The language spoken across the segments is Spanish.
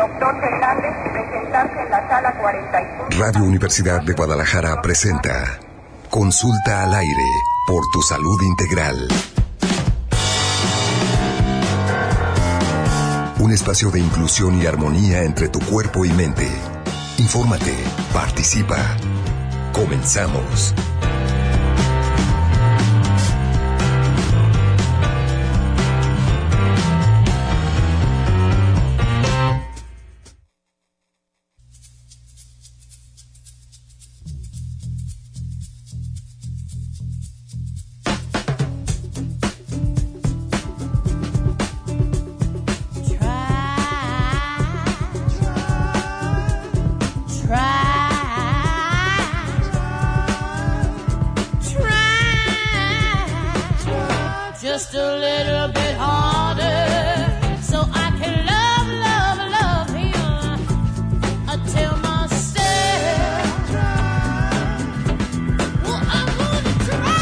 doctor Fernández presentarse en la sala 45. Radio Universidad de Guadalajara presenta Consulta al aire por tu salud integral. Un espacio de inclusión y armonía entre tu cuerpo y mente. Infórmate, participa. Comenzamos. Just a little bit harder, so I can love him until myself. Well, I'm gonna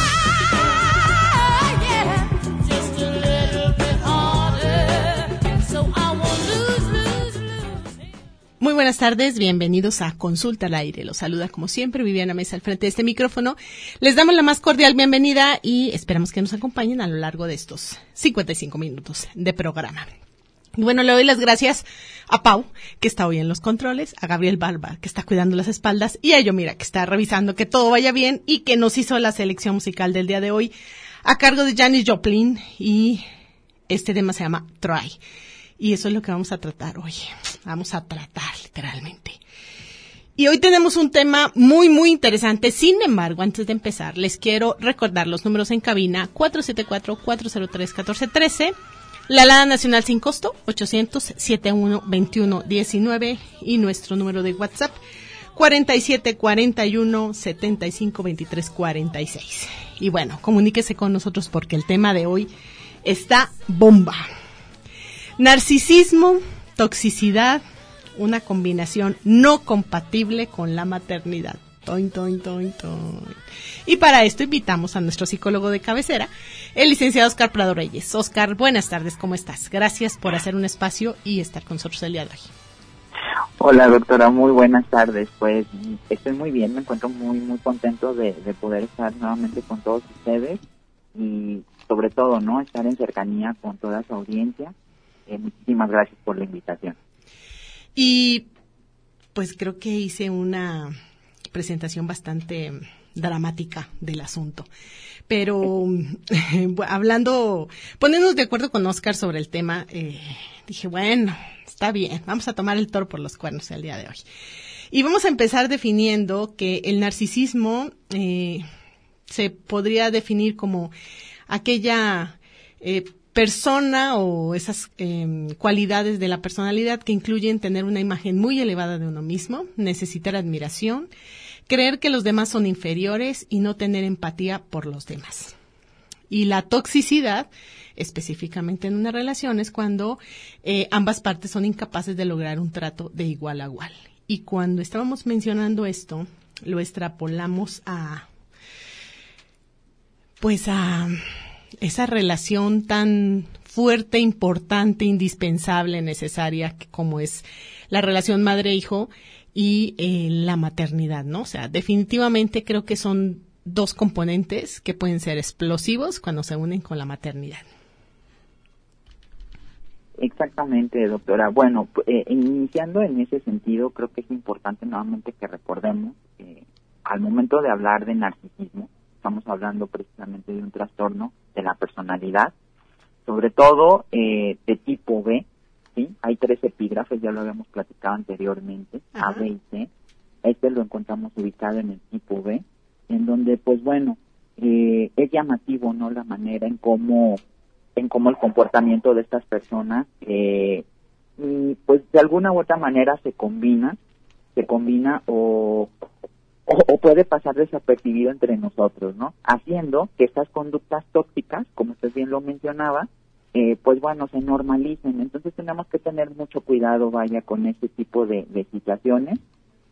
try, yeah, just a little bit harder, so I won't lose. Muy buenas tardes, bienvenidos a Consulta al Aire. Los saluda como siempre Viviana Mesa al frente de este micrófono. Les damos la más cordial bienvenida y esperamos que nos acompañen a lo largo de estos 55 minutos de programa. Y bueno, le doy las gracias a Pau, que está hoy en los controles, a Gabriel Barba, que está cuidando las espaldas, y a Yomira, que está revisando que todo vaya bien y que nos hizo la selección musical del día de hoy a cargo de Janis Joplin, y este tema se llama Try. Y eso es lo que vamos a tratar hoy. Vamos a tratar, literalmente. Y hoy tenemos un tema muy, muy interesante. Sin embargo, antes de empezar, les quiero recordar los números en cabina: 474-403-1413, la alada nacional sin costo, 800-7121-19, y nuestro número de WhatsApp, 4741-752346. Y bueno, comuníquese con nosotros porque el tema de hoy está bomba. Narcisismo, toxicidad, una combinación no compatible con la maternidad. Toin, toin, toin, toin. Y para esto invitamos a nuestro psicólogo de cabecera, el licenciado Oscar Prado Reyes. Oscar, buenas tardes, ¿cómo estás? Gracias por hacer un espacio y estar con nosotros el día de hoy. Hola, doctora, muy buenas tardes. Pues estoy muy bien, me encuentro muy, muy contento de poder estar nuevamente con todos ustedes y sobre todo, ¿no?, estar en cercanía con toda su audiencia. Muchísimas gracias por la invitación. Y pues creo que hice una presentación bastante dramática del asunto. Pero poniéndonos de acuerdo con Oscar sobre el tema, dije, bueno, está bien, vamos a tomar el toro por los cuernos el día de hoy. Y vamos a empezar definiendo que el narcisismo se podría definir como aquella persona o esas cualidades de la personalidad que incluyen tener una imagen muy elevada de uno mismo, necesitar admiración, creer que los demás son inferiores y no tener empatía por los demás. Y la toxicidad, específicamente en una relación, es cuando ambas partes son incapaces de lograr un trato de igual a igual. Y cuando estábamos mencionando esto, lo extrapolamos a esa relación tan fuerte, importante, indispensable, necesaria, como es la relación madre-hijo y la maternidad, ¿no? O sea, definitivamente creo que son dos componentes que pueden ser explosivos cuando se unen con la maternidad. Exactamente, doctora. Bueno, iniciando en ese sentido, creo que es importante nuevamente que recordemos que al momento de hablar de narcisismo, estamos hablando precisamente de un trastorno de la personalidad, sobre todo de tipo B, ¿sí? Hay 3 epígrafes, ya lo habíamos platicado anteriormente, A, B y C. Este lo encontramos ubicado en el tipo B, en donde, pues bueno, es llamativo, ¿no?, la manera en cómo el comportamiento de estas personas, pues de alguna u otra manera se combina o puede pasar desapercibido entre nosotros, ¿no? Haciendo que estas conductas tóxicas, como usted bien lo mencionaba, pues bueno, se normalicen. Entonces tenemos que tener mucho cuidado, vaya, con este tipo de situaciones,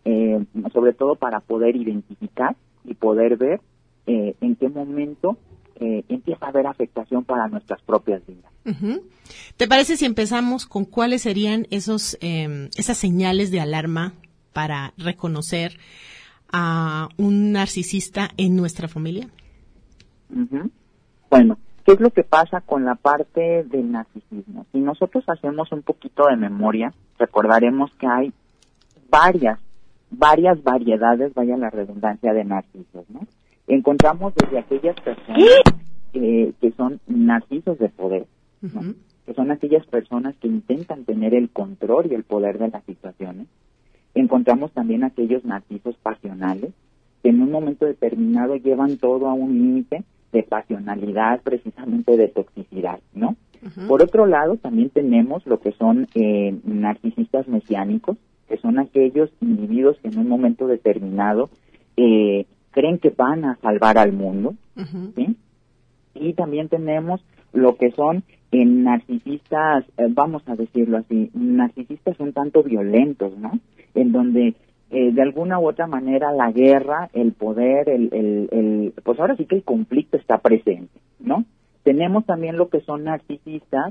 sobre todo para poder identificar y poder ver en qué momento empieza a haber afectación para nuestras propias vidas. Uh-huh. ¿Te parece si empezamos con cuáles serían esas señales de alarma para reconocer a un narcisista en nuestra familia? Uh-huh. Bueno, ¿qué es lo que pasa con la parte del narcisismo? Si nosotros hacemos un poquito de memoria, recordaremos que hay varias variedades, vaya la redundancia, de narcisos, ¿no? Encontramos desde aquellas personas que son narcisos de poder, ¿no? Uh-huh. Que son aquellas personas que intentan tener el control y el poder de las situaciones. Encontramos también aquellos narcisos pasionales, que en un momento determinado llevan todo a un límite de pasionalidad, precisamente de toxicidad, ¿no? Uh-huh. Por otro lado, también tenemos lo que son narcisistas mesiánicos, que son aquellos individuos que en un momento determinado creen que van a salvar al mundo, uh-huh. ¿sí? Y también tenemos lo que son narcisistas, vamos a decirlo así, narcisistas un tanto violentos, ¿no? En donde de alguna u otra manera la guerra, el poder, pues ahora sí que el conflicto está presente, ¿no? Tenemos también lo que son narcisistas,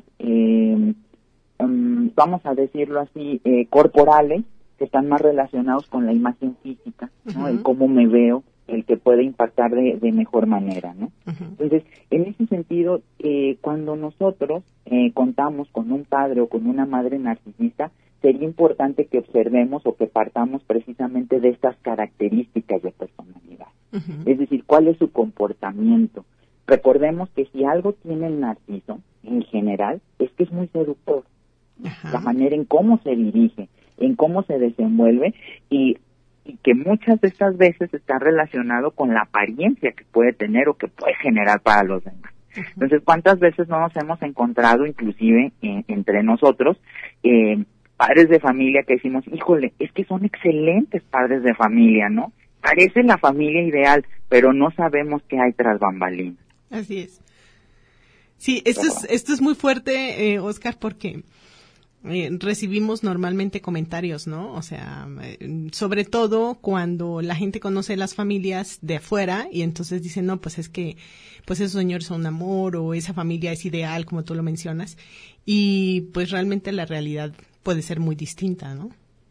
vamos a decirlo así, corporales, que están más relacionados con la imagen física, ¿no? Uh-huh. El cómo me veo, el que puede impactar de mejor manera, ¿no? Uh-huh. Entonces, en ese sentido, cuando nosotros contamos con un padre o con una madre narcisista, sería importante que observemos o que partamos precisamente de estas características de personalidad. Uh-huh. Es decir, cuál es su comportamiento. Recordemos que si algo tiene el narciso, en general, es que es muy seductor. Uh-huh. La manera en cómo se dirige, en cómo se desenvuelve y que muchas de estas veces está relacionado con la apariencia que puede tener o que puede generar para los demás. Uh-huh. Entonces, ¿cuántas veces no nos hemos encontrado, inclusive entre nosotros, padres de familia que decimos, híjole, es que son excelentes padres de familia, ¿no? Parece la familia ideal, pero no sabemos qué hay tras bambalinas. Así es. Sí, esto es muy fuerte, Oscar, porque recibimos normalmente comentarios, ¿no? O sea, sobre todo cuando la gente conoce las familias de afuera y entonces dicen, no, pues es que pues esos señores son un amor o esa familia es ideal, como tú lo mencionas, y pues realmente la realidad puede ser muy distinta, ¿no?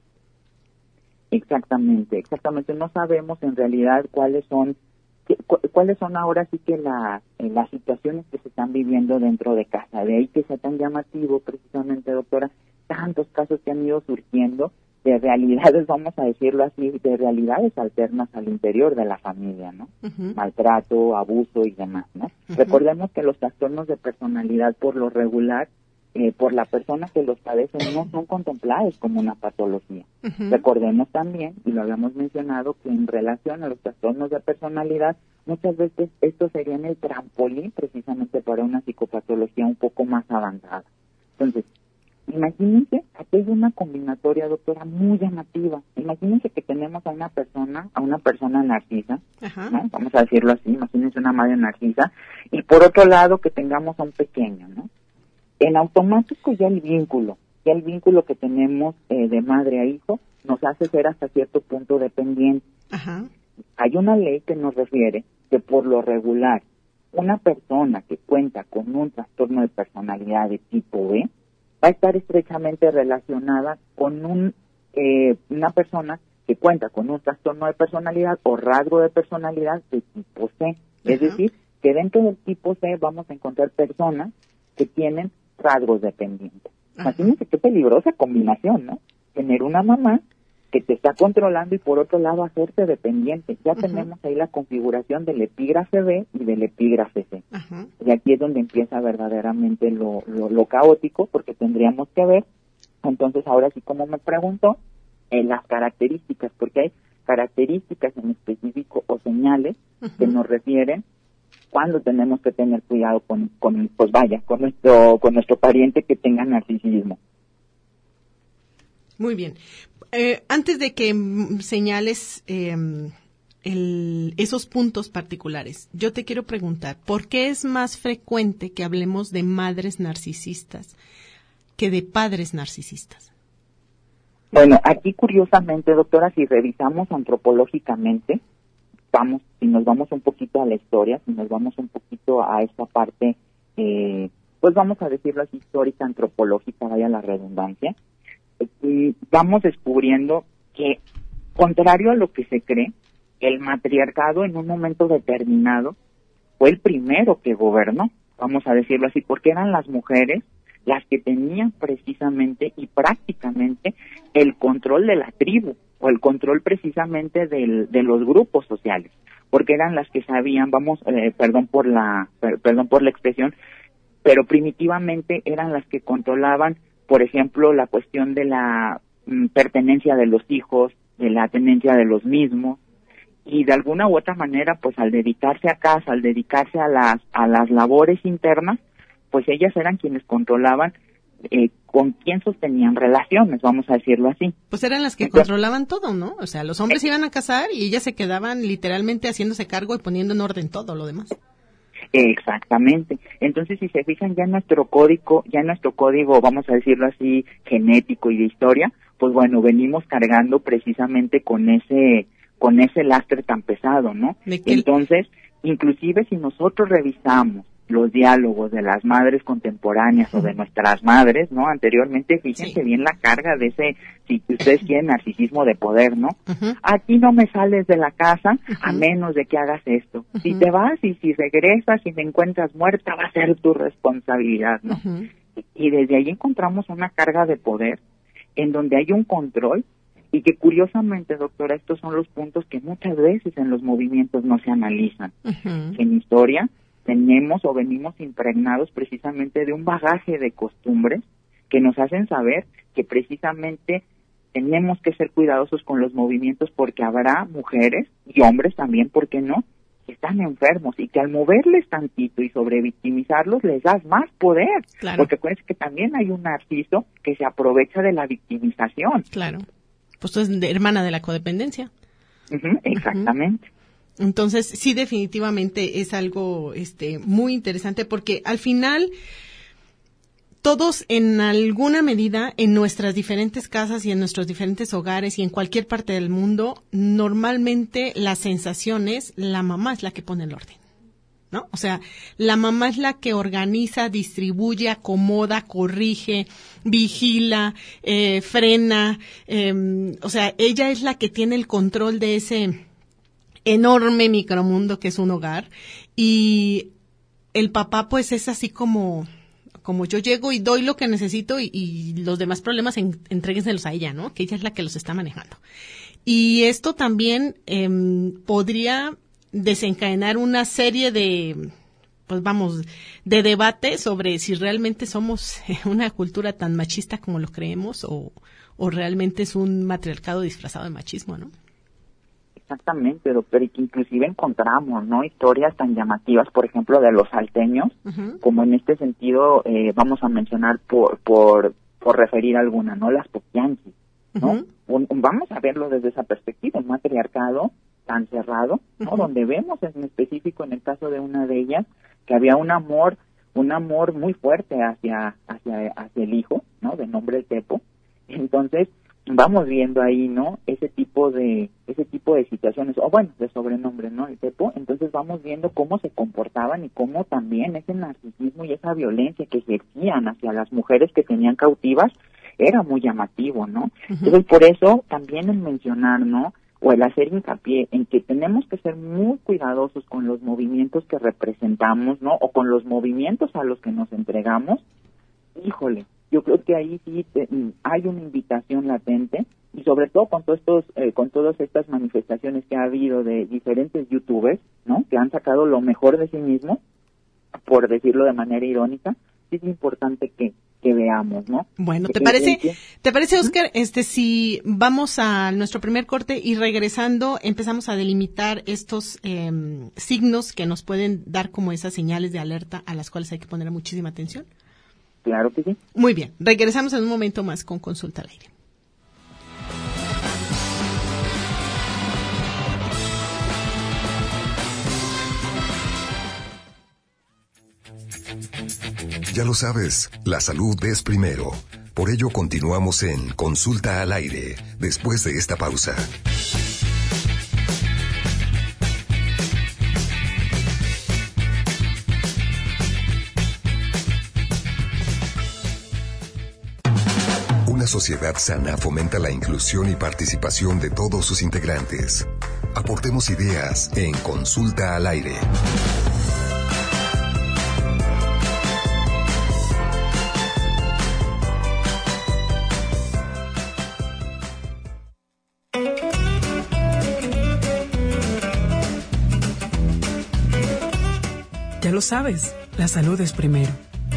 Exactamente. No sabemos en realidad cuáles son ahora sí que las situaciones que se están viviendo dentro de casa. De ahí que sea tan llamativo, precisamente, doctora, tantos casos que han ido surgiendo de realidades, vamos a decirlo así, de realidades alternas al interior de la familia, ¿no? Uh-huh. Maltrato, abuso y demás, ¿no? Uh-huh. Recordemos que los trastornos de personalidad, por lo regular, por la persona que los padece, no son contemplados como una patología. Uh-huh. Recordemos también, y lo habíamos mencionado, que en relación a los trastornos de personalidad, muchas veces estos serían el trampolín precisamente para una psicopatología un poco más avanzada. Entonces, imagínense, aquí hay una combinatoria, doctora, muy llamativa. Imagínense que tenemos a una persona narcisa, uh-huh. ¿no? Vamos a decirlo así, imagínense una madre narcisa, y por otro lado que tengamos a un pequeño, ¿no? En automático ya el vínculo que tenemos de madre a hijo nos hace ser hasta cierto punto dependientes. Uh-huh. Hay una ley que nos refiere que por lo regular una persona que cuenta con un trastorno de personalidad de tipo B va a estar estrechamente relacionada con una persona que cuenta con un trastorno de personalidad o rasgo de personalidad de tipo C. Uh-huh. Es decir, que dentro del tipo C vamos a encontrar personas que tienen rasgos dependientes. Imagínense qué peligrosa combinación, ¿no? Tener una mamá que te está controlando y por otro lado hacerte dependiente. Ya uh-huh. tenemos ahí la configuración del epígrafe B y del epígrafe C. Uh-huh. Y aquí es donde empieza verdaderamente lo caótico, porque tendríamos que ver, entonces ahora sí, como me preguntó, las características, porque hay características en específico o señales uh-huh. que nos refieren cuando tenemos que tener cuidado con nuestro pariente que tenga narcisismo. Muy bien. Antes de que señales esos puntos particulares, yo te quiero preguntar, ¿por qué es más frecuente que hablemos de madres narcisistas que de padres narcisistas? Bueno, aquí curiosamente, doctora, si revisamos antropológicamente, si nos vamos un poquito a la historia, si nos vamos un poquito a esta parte, pues vamos a decirlo así, histórica, antropológica, vaya la redundancia, vamos descubriendo que, contrario a lo que se cree, el matriarcado en un momento determinado fue el primero que gobernó, vamos a decirlo así, porque eran las mujeres las que tenían precisamente y prácticamente el control de la tribu, o el control precisamente de los grupos sociales, porque eran las que sabían, perdón por la expresión, pero primitivamente eran las que controlaban, por ejemplo, la cuestión de la pertenencia de los hijos, de la tenencia de los mismos, y de alguna u otra manera, pues al dedicarse a casa, al dedicarse a las labores internas, pues ellas eran quienes controlaban con quién sostenían relaciones, vamos a decirlo así. Pues eran las que controlaban todo, ¿no? O sea, los hombres iban a casar y ellas se quedaban literalmente haciéndose cargo y poniendo en orden todo lo demás. Exactamente. Entonces, si se fijan, ya nuestro código, vamos a decirlo así, genético y de historia, pues bueno, venimos cargando precisamente con ese lastre tan pesado, ¿no? Entonces, inclusive si nosotros revisamos los diálogos de las madres contemporáneas o de nuestras madres, ¿no? Anteriormente, fíjense bien la carga de ese, si ustedes quieren, narcisismo de poder, ¿no? Aquí no me sales de la casa a menos de que hagas esto. Si te vas y si regresas y me encuentras muerta, va a ser tu responsabilidad, ¿no? Y desde ahí encontramos una carga de poder en donde hay un control y que curiosamente, doctora, estos son los puntos que muchas veces en los movimientos no se analizan. En historia tenemos o venimos impregnados precisamente de un bagaje de costumbres que nos hacen saber que precisamente tenemos que ser cuidadosos con los movimientos porque habrá mujeres y hombres también, ¿por qué no?, que están enfermos y que al moverles tantito y sobrevictimizarlos les das más poder. Claro. Porque acuérdense que también hay un narciso que se aprovecha de la victimización. Claro. Pues tú eres hermana de la codependencia. Exactamente. Entonces, sí, definitivamente es algo muy interesante porque al final todos en alguna medida en nuestras diferentes casas y en nuestros diferentes hogares y en cualquier parte del mundo, normalmente la sensación es la mamá es la que pone el orden, ¿no? O sea, la mamá es la que organiza, distribuye, acomoda, corrige, vigila, frena, o sea, ella es la que tiene el control de ese enorme micromundo que es un hogar, y el papá pues es así como yo llego y doy lo que necesito y los demás problemas entréguenselos a ella, ¿no? Que ella es la que los está manejando. Y esto también podría desencadenar una serie de, pues vamos, de debate sobre si realmente somos una cultura tan machista como lo creemos o realmente es un matriarcado disfrazado de machismo, ¿no? Exactamente, doctor, y que inclusive encontramos, ¿no?, historias tan llamativas, por ejemplo, de los salteños, como en este sentido vamos a mencionar por referir alguna, ¿no?, las poquianquis, ¿no? Vamos a verlo desde esa perspectiva, un matriarcado tan cerrado, ¿no?, donde vemos en específico en el caso de una de ellas que había un amor muy fuerte hacia el hijo, ¿no?, de nombre el Tepo. Entonces vamos viendo ahí, ¿no?, ese tipo de situaciones, o bueno, de sobrenombre, ¿no?, el Tepo. Entonces vamos viendo cómo se comportaban y cómo también ese narcisismo y esa violencia que ejercían hacia las mujeres que tenían cautivas era muy llamativo, ¿no? Entonces por eso también el mencionar, ¿no?, o el hacer hincapié en que tenemos que ser muy cuidadosos con los movimientos que representamos, ¿no?, o con los movimientos a los que nos entregamos. Híjole, yo creo que ahí sí hay una invitación latente, y sobre todo con todas estas manifestaciones que ha habido de diferentes youtubers, ¿no?, que han sacado lo mejor de sí mismos, por decirlo de manera irónica. Sí es importante que veamos, ¿no? Bueno, ¿te parece, Oscar, si vamos a nuestro primer corte y regresando empezamos a delimitar estos signos que nos pueden dar como esas señales de alerta a las cuales hay que poner muchísima atención? Claro que sí. Muy bien, regresamos en un momento más con Consulta al Aire. Ya lo sabes, la salud es primero. Por ello continuamos en Consulta al Aire, después de esta pausa. Una sociedad sana fomenta la inclusión y participación de todos sus integrantes. Aportemos ideas en Consulta al Aire. Ya lo sabes, la salud es primero.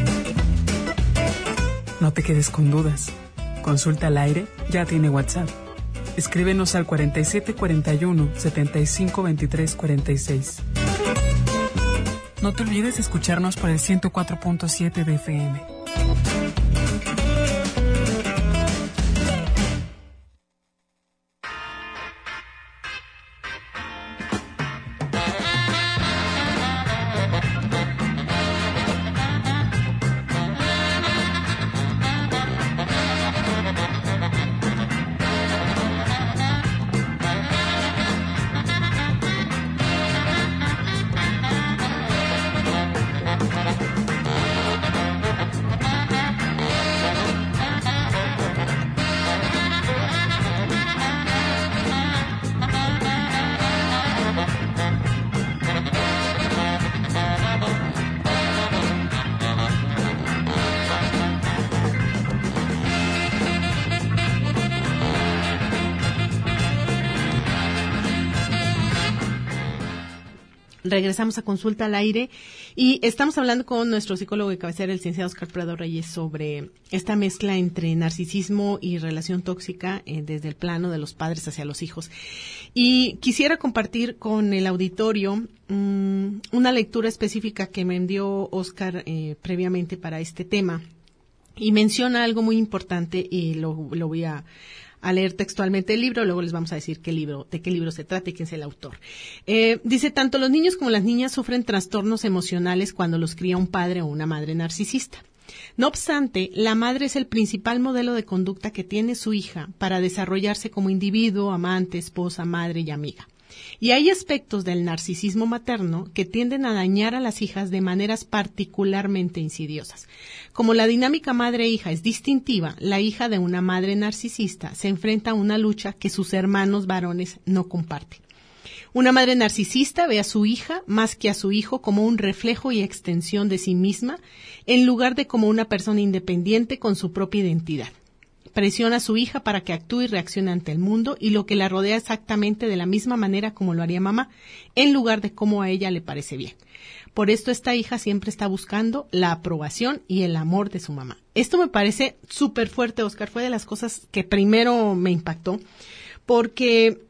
No te quedes con dudas. Consulta al Aire ya tiene WhatsApp. Escríbenos al 4741 75 23 46. No te olvides de escucharnos por el 104.7 de FM. Regresamos a Consulta al Aire y estamos hablando con nuestro psicólogo de cabecera, el licenciado Oscar Prado Reyes, sobre esta mezcla entre narcisismo y relación tóxica desde el plano de los padres hacia los hijos. Y quisiera compartir con el auditorio una lectura específica que me envió Oscar previamente para este tema, y menciona algo muy importante y lo voy a leer textualmente el libro, luego les vamos a decir de qué libro se trata y quién es el autor. Dice, tanto los niños como las niñas sufren trastornos emocionales cuando los cría un padre o una madre narcisista. No obstante, la madre es el principal modelo de conducta que tiene su hija para desarrollarse como individuo, amante, esposa, madre y amiga. Y hay aspectos del narcisismo materno que tienden a dañar a las hijas de maneras particularmente insidiosas. Como la dinámica madre-hija es distintiva, la hija de una madre narcisista se enfrenta a una lucha que sus hermanos varones no comparten. Una madre narcisista ve a su hija más que a su hijo como un reflejo y extensión de sí misma, en lugar de como una persona independiente con su propia identidad. Presiona a su hija para que actúe y reaccione ante el mundo y lo que la rodea exactamente de la misma manera como lo haría mamá, en lugar de como a ella le parece bien. Por esto esta hija siempre está buscando la aprobación y el amor de su mamá. Esto me parece súper fuerte, Oscar. Fue de las cosas que primero me impactó, porque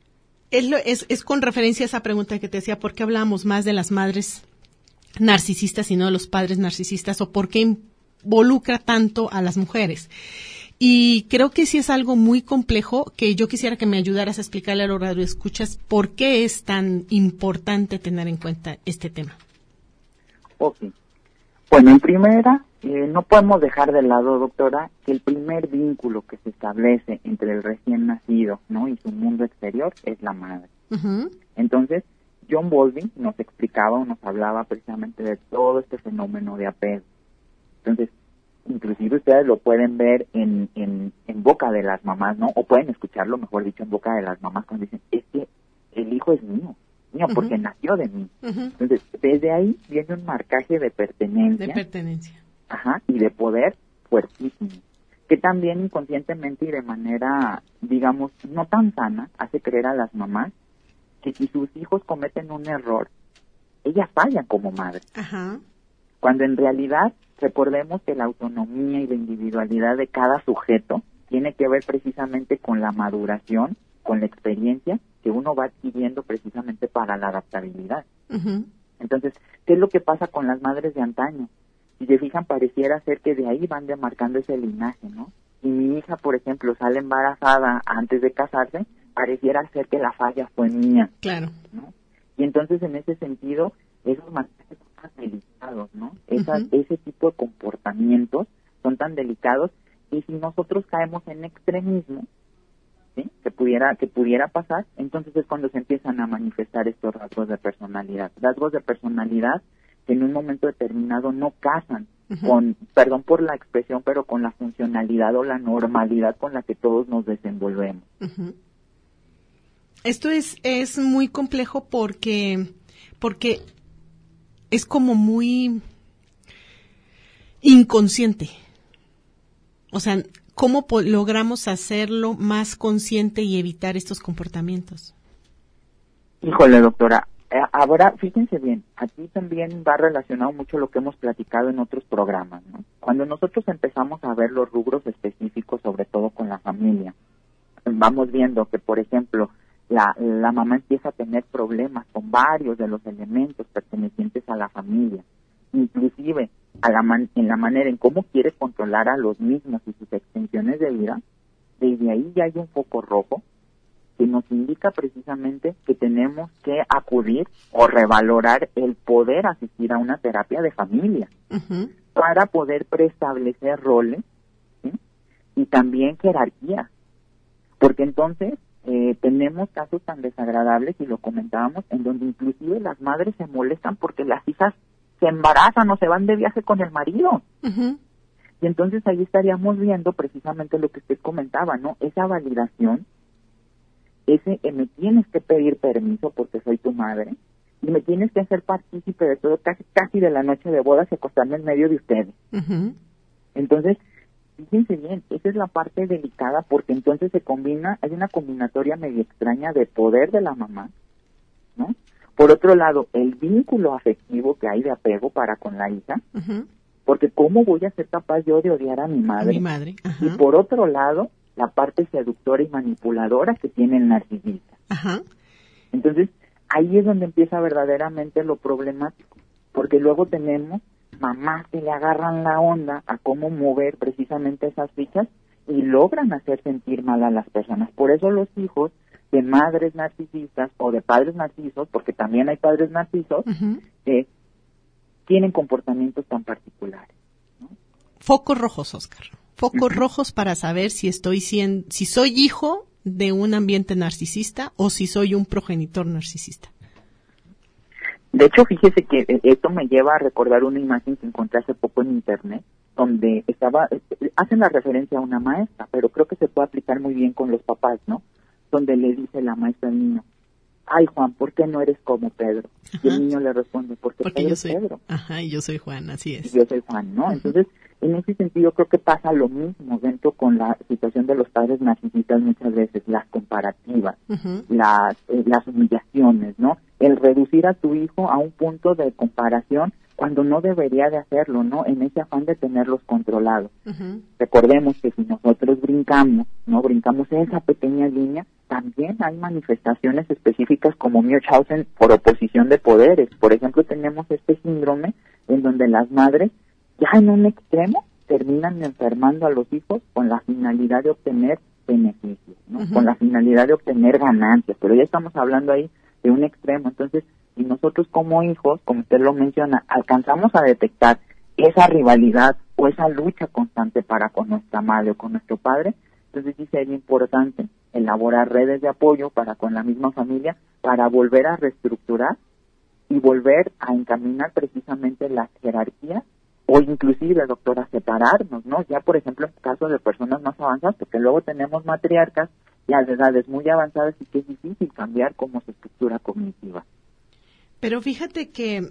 es con referencia a esa pregunta que te decía, ¿por qué hablamos más de las madres narcisistas y no de los padres narcisistas? ¿O por qué involucra tanto a las mujeres? Y creo que sí es algo muy complejo que yo quisiera que me ayudaras a explicarle a los radioescuchas por qué es tan importante tener en cuenta este tema. Ok. Bueno, en primera, no podemos dejar de lado, doctora, que el primer vínculo que se establece entre el recién nacido, ¿no?, y su mundo exterior es la madre. Uh-huh. Entonces, John Bowlby nos explicaba o nos hablaba precisamente de todo este fenómeno de apego. Entonces, inclusive ustedes lo pueden ver en boca de las mamás, ¿no? O pueden escucharlo, mejor dicho, en boca de las mamás cuando dicen, es que el hijo es mío porque nació de mí. Uh-huh. Entonces, desde ahí viene un marcaje de pertenencia. De pertenencia. Ajá, y de poder fuertísimo, que también inconscientemente y de manera, digamos, no tan sana, hace creer a las mamás que si sus hijos cometen un error, ellas fallan como madres. Ajá. Cuando en realidad recordemos que la autonomía y la individualidad de cada sujeto tiene que ver precisamente con la maduración, con la experiencia que uno va adquiriendo precisamente para la adaptabilidad. Uh-huh. Entonces, ¿qué es lo que pasa con las madres de antaño? Si se fijan, pareciera ser que de ahí van demarcando ese linaje, ¿no? Si mi hija, por ejemplo, sale embarazada antes de casarse, pareciera ser que la falla fue mía. Claro. ¿No? Y entonces, en ese sentido, esos mensajes son tan delicados, ¿no? Uh-huh. Ese tipo de comportamientos son tan delicados, y si nosotros caemos en extremismo, ¿sí?, que pudiera pasar, entonces es cuando se empiezan a manifestar estos rasgos de personalidad que en un momento determinado no casan perdón por la expresión, pero con la funcionalidad o la normalidad con la que todos nos desenvolvemos. Uh-huh. Esto es muy complejo porque es como muy inconsciente. O sea, ¿cómo logramos hacerlo más consciente y evitar estos comportamientos? Híjole, doctora, ahora fíjense bien, aquí también va relacionado mucho lo que hemos platicado en otros programas, ¿no? Cuando nosotros empezamos a ver los rubros específicos, sobre todo con la familia, vamos viendo que, por ejemplo, la mamá empieza a tener problemas con varios de los elementos pertenecientes a la familia, inclusive en la manera en cómo quiere controlar a los mismos y sus extensiones de vida. Desde ahí ya hay un foco rojo que nos indica precisamente que tenemos que acudir o revalorar el poder asistir a una terapia de familia, uh-huh, para poder preestablecer roles, ¿sí? Y también jerarquía, porque entonces tenemos casos tan desagradables, y lo comentábamos, en donde inclusive las madres se molestan porque las hijas se embarazan o se van de viaje con el marido. Uh-huh. Y entonces ahí estaríamos viendo precisamente lo que usted comentaba, ¿no? Esa validación, me tienes que pedir permiso porque soy tu madre, y me tienes que hacer partícipe de todo, casi de la noche de bodas, y acostarme en medio de ustedes. Uh-huh. Entonces, fíjense bien, esa es la parte delicada, porque entonces hay una combinatoria medio extraña de poder de la mamá, ¿no? Por otro lado, el vínculo afectivo que hay de apego para con la hija, uh-huh, porque ¿cómo voy a ser capaz yo de odiar a mi madre? Uh-huh. Y por otro lado, la parte seductora y manipuladora que tiene el narcisista. Uh-huh. Entonces, ahí es donde empieza verdaderamente lo problemático, porque luego tenemos mamás que le agarran la onda a cómo mover precisamente esas fichas y logran hacer sentir mal a las personas. Por eso los hijos de madres narcisistas o de padres narcisos, porque también hay padres narcisos, uh-huh, tienen comportamientos tan particulares, ¿no? Focos rojos, Oscar. Focos, uh-huh, rojos para saber si soy hijo de un ambiente narcisista o si soy un progenitor narcisista. De hecho, fíjese que esto me lleva a recordar una imagen que encontré hace poco en internet, donde hacen la referencia a una maestra, pero creo que se puede aplicar muy bien con los papás, ¿no? Donde le dice la maestra al niño: ay, Juan, ¿por qué no eres como Pedro? Ajá. Y el niño le responde: porque Pedro yo soy Pedro. Ajá, y yo soy Juan, así es. Y yo soy Juan, ¿no? Uh-huh. Entonces, en ese sentido creo que pasa lo mismo dentro con la situación de los padres narcisistas muchas veces, las comparativas, uh-huh, las humillaciones, ¿no? El reducir a tu hijo a un punto de comparación cuando no debería de hacerlo, ¿no? En ese afán de tenerlos controlados. Uh-huh. Recordemos que si nosotros brincamos esa pequeña línea, también hay manifestaciones específicas como Munchausen por oposición de poderes. Por ejemplo, tenemos este síndrome en donde las madres, ya en un extremo, terminan enfermando a los hijos con la finalidad de obtener beneficios, ¿no? Uh-huh. Con la finalidad de obtener ganancias, pero ya estamos hablando ahí de un extremo. Entonces, si nosotros como hijos, como usted lo menciona, alcanzamos a detectar esa rivalidad o esa lucha constante para con nuestra madre o con nuestro padre, entonces sí sería importante elaborar redes de apoyo para con la misma familia, para volver a reestructurar y volver a encaminar precisamente las jerarquías, o inclusive, doctora, separarnos, ¿no? Ya, por ejemplo, en casos de personas más avanzadas, porque luego tenemos matriarcas ya de edades muy avanzadas y que es difícil cambiar como su estructura cognitiva. Pero fíjate que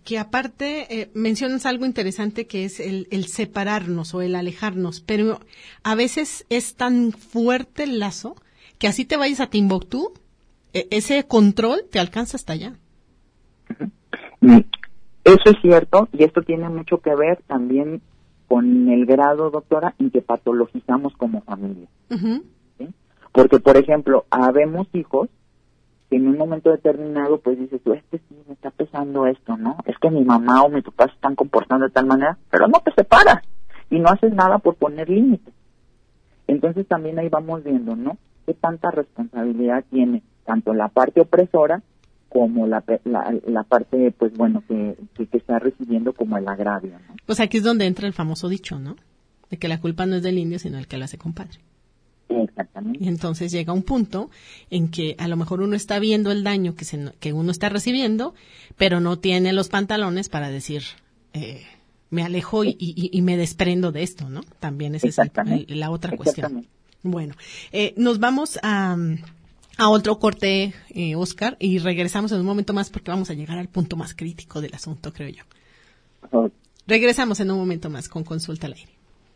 aparte mencionas algo interesante, que es el separarnos o el alejarnos, pero a veces es tan fuerte el lazo que así te vayas a Timbuktu, ese control te alcanza hasta allá. Uh-huh. Eso es cierto, y esto tiene mucho que ver también con el grado, doctora, en que patologizamos como familia. Uh-huh. ¿Sí? Porque, por ejemplo, habemos hijos que en un momento determinado, pues dices tú, sí me está pesando esto, ¿no? Es que mi mamá o mi papá se están comportando de tal manera, pero no te separas y no haces nada por poner límites. Entonces también ahí vamos viendo, ¿no? Qué tanta responsabilidad tiene tanto la parte opresora como la parte, pues bueno, que está recibiendo como el agravio, ¿no? Pues aquí es donde entra el famoso dicho, ¿no? De que la culpa no es del indio, sino el que la hace compadre. Exactamente. Y entonces llega un punto en que a lo mejor uno está viendo el daño que uno está recibiendo, pero no tiene los pantalones para decir, me alejo y me desprendo de esto, ¿no? También esa es la otra cuestión. Bueno, nos vamos a otro corte, Oscar, y regresamos en un momento más porque vamos a llegar al punto más crítico del asunto, creo yo. Regresamos en un momento más con Consulta al Aire.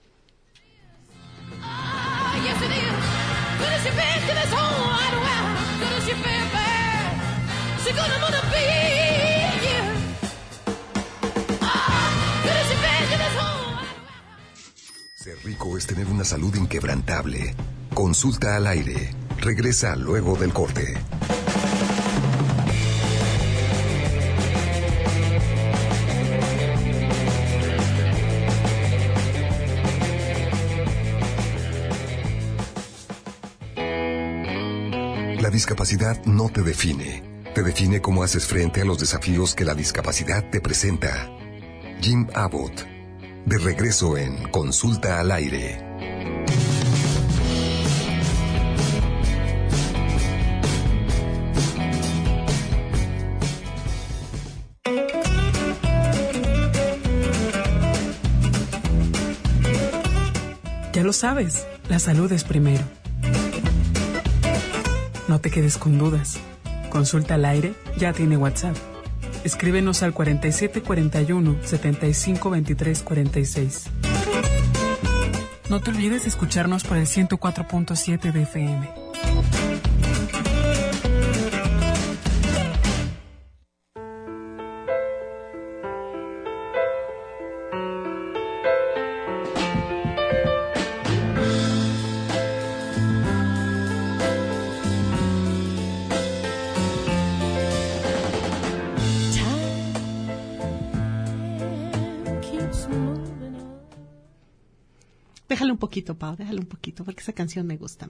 Ser rico es tener una salud inquebrantable. Consulta al Aire. Regresa luego del corte. La discapacidad no te define. Te define cómo haces frente a los desafíos que la discapacidad te presenta. Jim Abbott. De regreso en Consulta al Aire. Ya lo sabes, la salud es primero. No te quedes con dudas. Consulta al Aire ya tiene WhatsApp. Escríbenos al 4741-752346. No te olvides de escucharnos por el 104.7 de FM. Déjale un poquito, Pau, déjale un poquito, porque esa canción me gusta.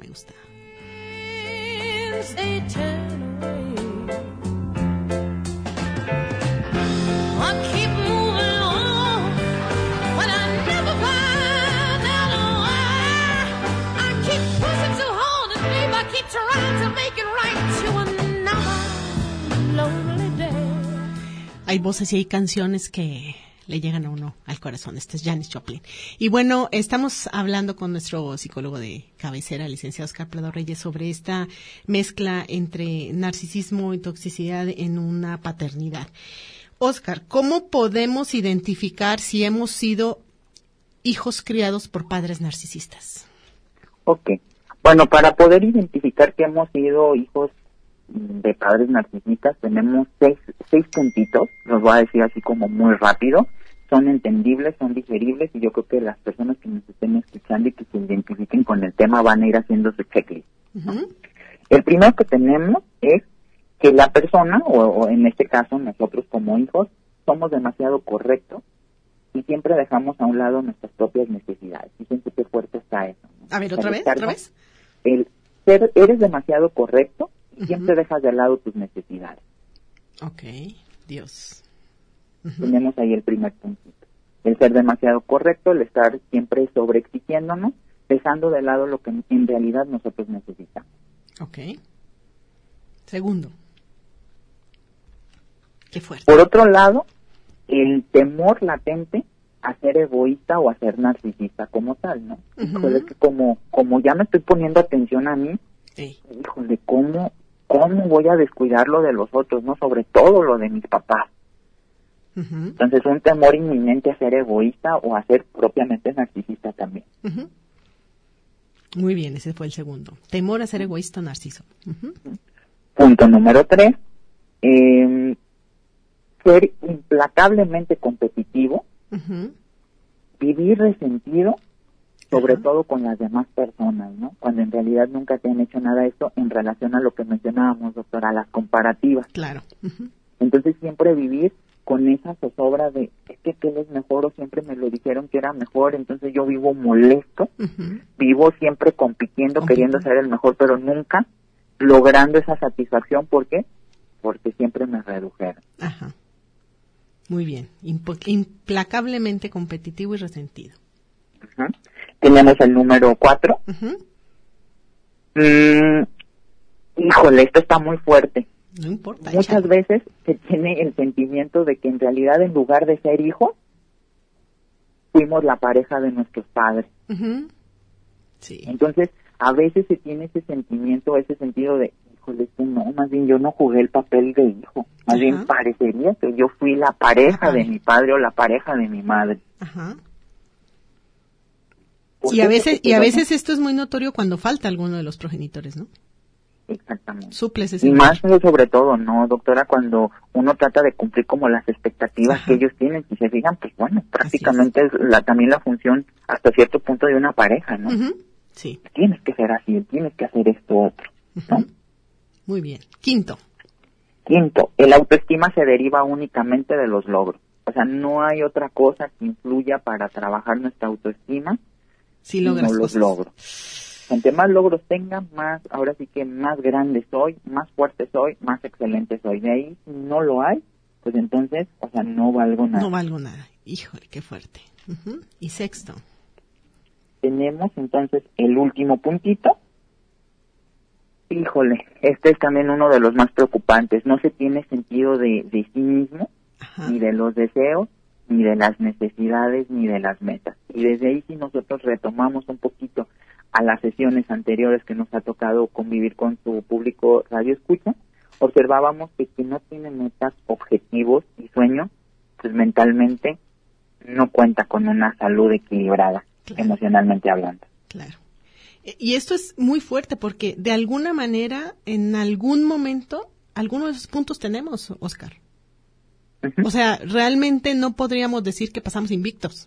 Hay voces y hay canciones que le llegan a uno al corazón. Este es Janis Joplin. Y bueno, estamos hablando con nuestro psicólogo de cabecera, licenciado Oscar Prado Reyes, sobre esta mezcla entre narcisismo y toxicidad en una paternidad. Oscar, ¿cómo podemos identificar si hemos sido hijos criados por padres narcisistas? Ok. Bueno, para poder identificar que hemos sido hijos de padres narcisistas, tenemos seis puntitos, los voy a decir así como muy rápido. Son entendibles, son digeribles, y yo creo que las personas que nos estén escuchando y que se identifiquen con el tema van a ir haciendo su checklist. Uh-huh. El primero que tenemos es que la persona, o en este caso nosotros como hijos, somos demasiado correctos y siempre dejamos a un lado nuestras propias necesidades. Fíjense qué fuerte está eso, ¿no? A ver, ¿otra vez? Eres demasiado correcto y siempre dejas de lado tus necesidades. Ok, Dios. Tenemos ahí el primer puntito. El ser demasiado correcto, el estar siempre sobreexigiéndonos, dejando de lado lo que en realidad nosotros necesitamos. Ok. Segundo. Qué fuerte. Por otro lado, el temor latente a ser egoísta o a ser narcisista como tal, ¿no? Híjole, es que como ya me estoy poniendo atención a mí, sí. Híjole, ¿cómo voy a descuidar lo de los otros, no? Sobre todo lo de mis papás. Uh-huh. Entonces, un temor inminente a ser egoísta o a ser propiamente narcisista también. Uh-huh. Muy bien, ese fue el segundo. Temor a ser egoísta o narciso. Uh-huh. Punto número 3. Ser implacablemente competitivo. Uh-huh. Vivir resentido, sobre todo con las demás personas, ¿no? Cuando en realidad nunca te han hecho nada de esto en relación a lo que mencionábamos, doctora, las comparativas. Claro. Uh-huh. Entonces, siempre vivir con esa zozobra de, es que él es mejor o siempre me lo dijeron que era mejor, entonces yo vivo molesto, uh-huh. Vivo siempre compitiendo, queriendo ser el mejor, pero nunca logrando esa satisfacción. ¿Por qué? Porque siempre me redujeron. Ajá. Muy bien. Implacablemente competitivo y resentido. Uh-huh. Tenemos el número 4. Uh-huh. Híjole, esto está muy fuerte. No importa. Muchas veces se tiene el sentimiento de que en realidad, en lugar de ser hijo, fuimos la pareja de nuestros padres. Ujú. Sí. Entonces, a veces se tiene ese sentimiento, ese sentido de, híjole, tú no, más bien yo no jugué el papel de hijo, más Ajá. bien parecería que yo fui la pareja La de pareja. mi padre o la pareja de mi madre. Ajá. ¿Por Y qué? a veces, Porque y a bueno, veces esto es muy notorio cuando falta alguno de los progenitores, ¿no? exactamente. Suples ese Y más lugar. sobre todo, ¿no, doctora? Cuando uno trata de cumplir como las expectativas Ajá. que ellos tienen, si se fijan, pues bueno, prácticamente es también la función hasta cierto punto de una pareja, ¿no? Ujú. Sí. Tienes que ser así, tienes que hacer esto otro, ¿no? Ujú. Muy bien. Quinto. Quinto, el autoestima se deriva únicamente de los logros. O sea, no hay otra cosa que influya para trabajar nuestra autoestima Sí sino logras los cosas. logros. Entre más logros tenga, más, ahora sí que más grande soy, más fuerte soy, más excelente soy. De ahí, si no lo hay, pues entonces, o sea, no valgo nada. No valgo nada. Híjole, qué fuerte. Ujú. Y sexto. Tenemos entonces el último puntito. Híjole, este es también uno de los más preocupantes. No se tiene sentido de sí mismo, Ajá. ni de los deseos, ni de las necesidades, ni de las metas. Y desde ahí, si nosotros retomamos un poquito a las sesiones anteriores que nos ha tocado convivir con su público radio escucha, observábamos que quien no tiene metas, objetivos y sueños, pues mentalmente no cuenta con una salud equilibrada, Claro. emocionalmente hablando. Claro. Y esto es muy fuerte porque de alguna manera, en algún momento, algunos de esos puntos tenemos, Oscar. Ujú. O sea, realmente no podríamos decir que pasamos invictos.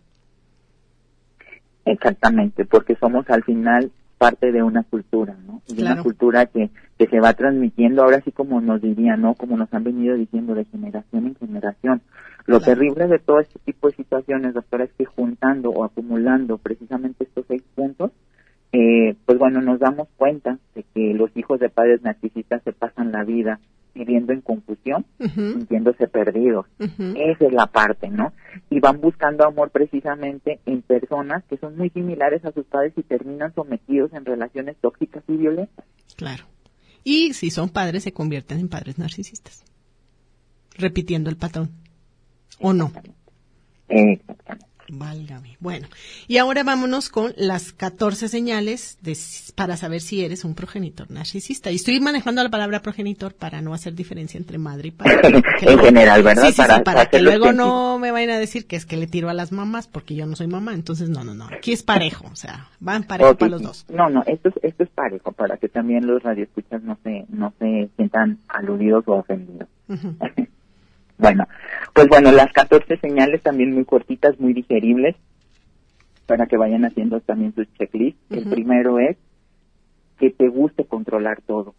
Exactamente, porque somos al final parte de una cultura, ¿no? Y de Claro. una cultura que se va transmitiendo, ahora sí como nos dirían, ¿no? Como nos han venido diciendo de generación en generación. Lo Claro. terrible de todo este tipo de situaciones, doctora, es que juntando o acumulando precisamente estos 6 puntos, pues bueno, nos damos cuenta de que los hijos de padres narcisistas se pasan la vida viviendo en confusión, Ujú, sintiéndose perdidos. ujú. Esa es la parte, ¿no? Y van buscando amor precisamente en personas que son muy similares a sus padres y terminan sometidos en relaciones tóxicas y violentas. Claro. Y si son padres, se convierten en padres narcisistas. Repitiendo el patrón. ¿O no? Exactamente. Válgame. Bueno, y ahora vámonos con las 14 señales para saber si eres un progenitor narcisista. Y estoy manejando la palabra progenitor para no hacer diferencia entre madre y padre. En general, ¿verdad? Sí, para que hacerlo luego sentido. no me vayan a decir que es que le tiro a las mamás porque yo no soy mamá. Entonces, no. Aquí es parejo. O sea, van parejo Ok, para los dos. No, esto es parejo, para que también los radioescuchas no se sientan aludidos o ofendidos. Ujú. Bueno, pues bueno, las 14 señales también muy cortitas, muy digeribles, para que vayan haciendo también sus checklists. El Ujú. primero es que te guste controlar todo.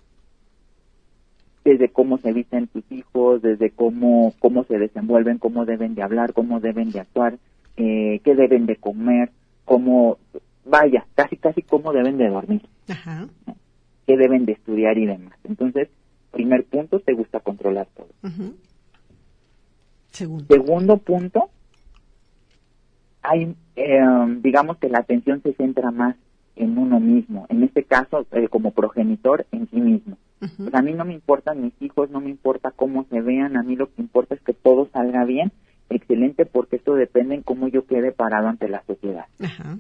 Desde cómo se visten tus hijos, desde cómo se desenvuelven, cómo deben de hablar, cómo deben de actuar, qué deben de comer, casi cómo deben de dormir, Ajá. qué deben de estudiar y demás. Entonces, primer punto, te gusta controlar todo. Ujú. Segundo. Segundo punto, digamos que la atención se centra más en uno mismo, en este caso como progenitor en sí mismo. Ujú. Pues a mí no me importan mis hijos, no me importa cómo se vean, a mí lo que importa es que todo salga bien, excelente, porque esto depende en cómo yo quede parado ante la sociedad. Ajá.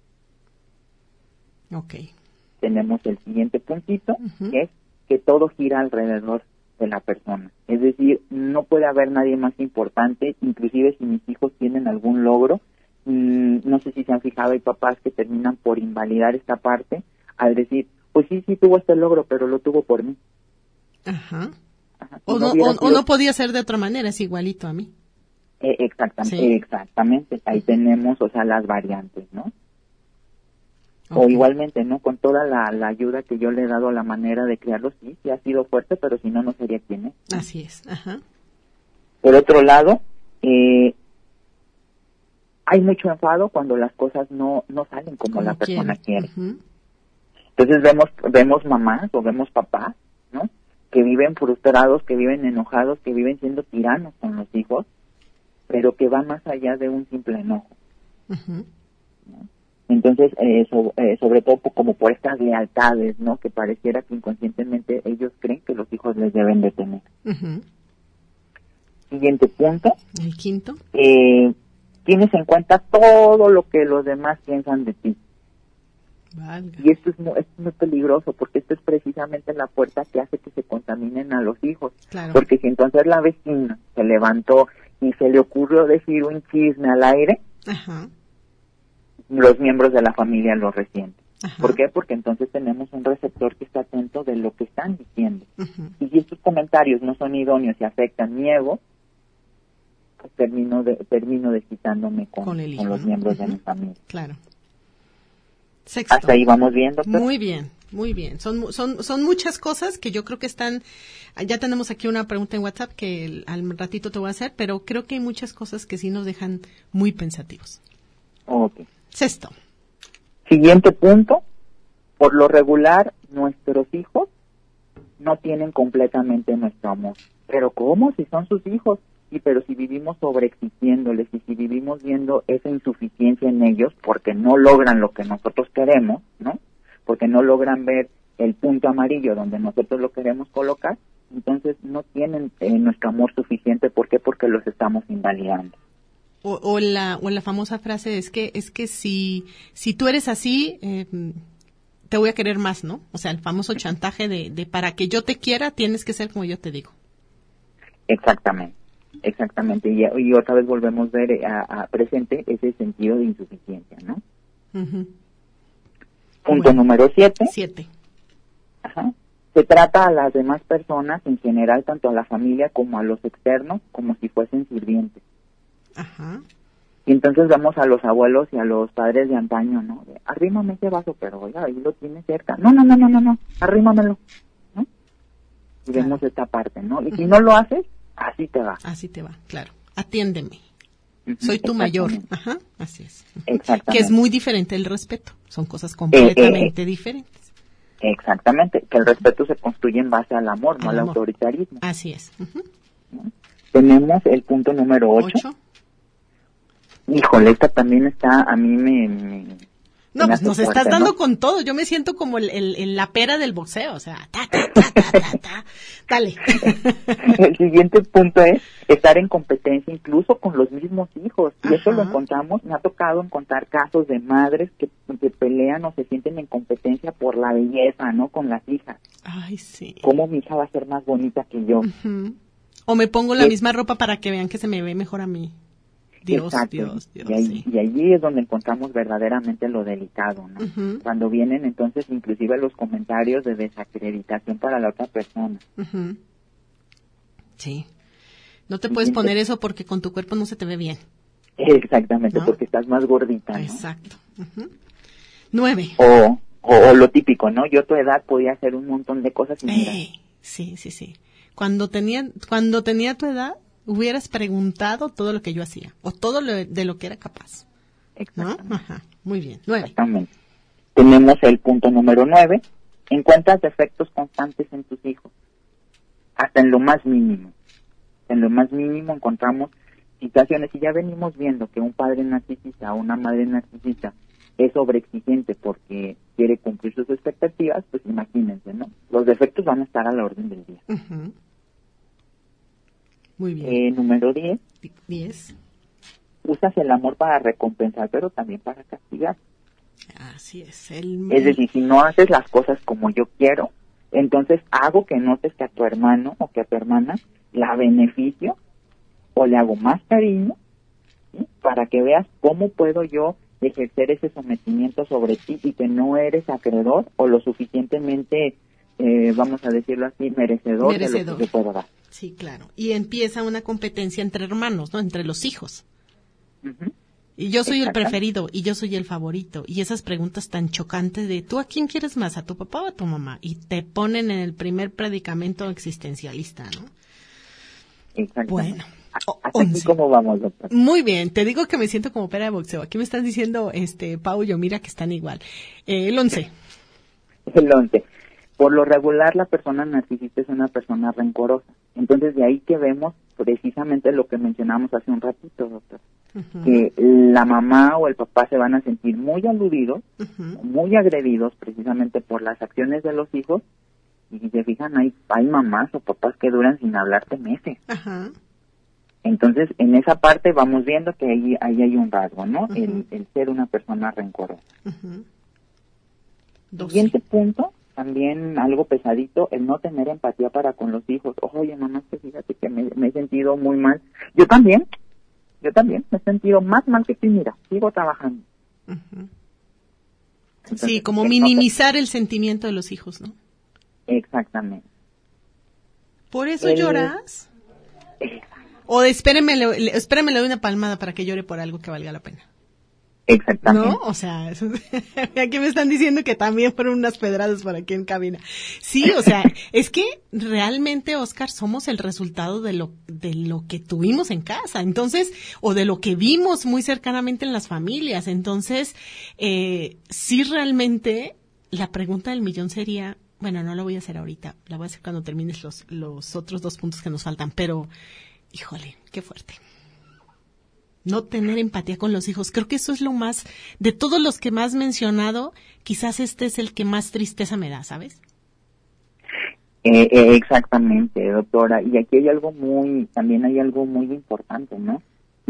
Ok. Tenemos el siguiente puntito, Ujú. que es que todo gira alrededor de la persona. Es decir, no puede haber nadie más importante, inclusive si mis hijos tienen algún logro. No sé si se han fijado, hay papás que terminan por invalidar esta parte al decir, pues sí tuvo este logro, pero lo tuvo por mí. Ajá. Ajá, O si no, hubiera o sido- no podía ser de otra manera, es igualito a mí. Exactamente, Sí. exactamente. Ahí tenemos, o sea, las variantes, ¿no? O Ok. igualmente, ¿no? Con toda la ayuda que yo le he dado a la manera de criarlos, sí ha sido fuerte, pero si no, no sería quien es. Así es. Ajá. Por otro lado, hay mucho enfado cuando las cosas no salen como la persona quiere. Ujú. Entonces vemos mamás o vemos papás, ¿no? Que viven frustrados, que viven enojados, que viven siendo tiranos con los hijos, pero que va más allá de un simple enojo. Ujú. Entonces, sobre todo como por estas lealtades, ¿no? Que pareciera que inconscientemente ellos creen que los hijos les deben de tener. Ujú. Siguiente punto, El quinto. tienes en cuenta todo lo que los demás piensan de ti. Valga. Y esto es muy peligroso, porque esto es precisamente la puerta que hace que se contaminen a los hijos. Claro. Porque si entonces la vecina se levantó y se le ocurrió decir un chisme al aire, Ajá. los miembros de la familia lo resienten. Ajá. ¿Por qué? Porque entonces tenemos un receptor que está atento de lo que están diciendo. Ujú. Y si estos comentarios no son idóneos y afectan mi ego, pues termino desquitándome con el hijo, los ¿no? miembros Ujú. de mi familia. Claro. Sexto. Hasta ahí vamos bien, doctor. Muy bien, muy bien. Son muchas cosas que yo creo que están. Ya tenemos aquí una pregunta en WhatsApp que al ratito te voy a hacer, pero creo que hay muchas cosas que sí nos dejan muy pensativos. Ok. Sexto. Siguiente punto. Por lo regular, nuestros hijos no tienen completamente nuestro amor. ¿Pero cómo? Si son sus hijos. Y pero si vivimos sobreexigiéndoles y si vivimos viendo esa insuficiencia en ellos porque no logran lo que nosotros queremos, ¿no? Porque no logran ver el punto amarillo donde nosotros lo queremos colocar, entonces no tienen nuestro amor suficiente. ¿Por qué? Porque los estamos invalidando. O la famosa frase es que si tú eres así, te voy a querer más, ¿no? O sea, el famoso chantaje de para que yo te quiera tienes que ser como yo te digo. Exactamente, y otra vez volvemos a ver a presente ese sentido de insuficiencia, ¿no? Uh-huh. Punto Bueno. número 7. 7. Ajá. Se trata a las demás personas en general, tanto a la familia como a los externos, como si fuesen sirvientes. Ajá. Y entonces vemos a los abuelos y a los padres de antaño, ¿no? De, arrímame ese vaso, pero oiga, ahí lo tienes cerca. No, arrímamelo, ¿no? Y Claro. vemos esta parte, ¿no? Y si no lo haces, así te va. Así te va, claro. Atiéndeme. Ujú, Soy tu mayor. exactamente. Ajá, así es. Ujú. Exactamente. Que es muy diferente del respeto. Son cosas completamente diferentes. Exactamente, que el respeto se construye en base al amor, no Al al amor. autoritarismo. Así es. Ujú. ¿No? Tenemos el punto número 8. 8. Híjole, esta también está, a mí me No, me pues hace nos fuerte, estás dando ¿no? con todo. Yo me siento como la pera del boxeo, o sea, ta. Dale. El siguiente punto es estar en competencia incluso con los mismos hijos. Y eso lo Ajá. encontramos, me ha tocado encontrar casos de madres que pelean o se sienten en competencia por la belleza, ¿no? Con las hijas. Ay, sí. ¿Cómo mi hija va a ser más bonita que yo? Ujú. O me pongo la Es- misma ropa para que vean que se me ve mejor a mí. Dios, Exacto. Dios, Y ahí, sí. y allí es donde encontramos verdaderamente lo delicado, ¿no? Ujú. Cuando vienen entonces inclusive los comentarios de desacreditación para la otra persona. Ujú. Sí. No te puedes poner eso porque con tu cuerpo no se te ve bien. Exactamente, ¿No? porque estás más gordita, ¿no? Exacto. Ujú. 9. O lo típico, ¿no? Yo a tu edad podía hacer un montón de cosas y mira, Sí. Cuando tenía tu edad, hubieras preguntado todo lo que yo hacía o todo de lo que era capaz, ¿no? exactamente. Ajá. Muy bien. 9. Exactamente. Tenemos el punto número 9. Encuentras defectos constantes en tus hijos, hasta en lo más mínimo. En lo más mínimo encontramos situaciones, y ya venimos viendo que un padre narcisista o una madre narcisista es sobreexigente porque quiere cumplir sus expectativas, pues imagínense, ¿no? Los defectos van a estar a la orden del día. Ujú. Muy bien. Número 10. 10. Usas el amor para recompensar, pero también para castigar. Así es. Es decir, si no haces las cosas como yo quiero, entonces hago que notes que a tu hermano o que a tu hermana la beneficio o le hago más cariño, ¿sí? Para que veas cómo puedo yo ejercer ese sometimiento sobre ti y que no eres acreedor o lo suficientemente, vamos a decirlo así, merecedor de lo que yo puedo dar. Sí, claro. Y empieza una competencia entre hermanos, ¿no? Entre los hijos. Ujú. Y yo soy el Exacto. preferido, y yo soy el favorito. Y esas preguntas tan chocantes de, ¿tú a quién quieres más, a tu papá o a tu mamá? Y te ponen en el primer predicamento existencialista, ¿no? Exactamente. Bueno. Hasta aquí 11. cómo vamos, doctor. Muy bien, te digo que me siento como pera de boxeo. Aquí me estás diciendo, Pau y yo, mira que están igual. El 11. El 11. Por lo regular, la persona narcisista es una persona rencorosa. Entonces, de ahí que vemos precisamente lo que mencionamos hace un ratito, doctor. Ujú, Que la mamá o el papá se van a sentir muy aludidos, ujú. muy agredidos precisamente por las acciones de los hijos. Y si se fijan, hay mamás o papás que duran sin hablarte meses. Ajá. Entonces, en esa parte vamos viendo que ahí hay un rasgo, ¿no? El ser una persona rencorosa. Siguiente punto, también algo pesadito, el no tener empatía para con los hijos. Oye, mamá, que fíjate que me he sentido muy mal. Yo también me he sentido más mal que tú, mira, sigo trabajando. Entonces, sí, como minimizar el sentimiento de los hijos, ¿no? Exactamente. ¿Por eso lloras? O espéreme, le doy una palmada para que llore por algo que valga la pena. Exactamente. ¿No? O sea, aquí me están diciendo que también fueron unas pedradas por aquí en cabina. Sí, o sea, es que realmente, Oscar, somos el resultado de lo que tuvimos en casa, entonces, o de lo que vimos muy cercanamente en las familias. Entonces, sí, realmente, la pregunta del millón sería, bueno, no la voy a hacer ahorita, la voy a hacer cuando termines los otros 2 puntos que nos faltan, pero, híjole, qué fuerte. No tener empatía con los hijos. Creo que eso es lo más, de todos los que más mencionado, quizás este es el que más tristeza me da, ¿sabes? Exactamente, doctora. Y aquí también hay algo muy importante, ¿no?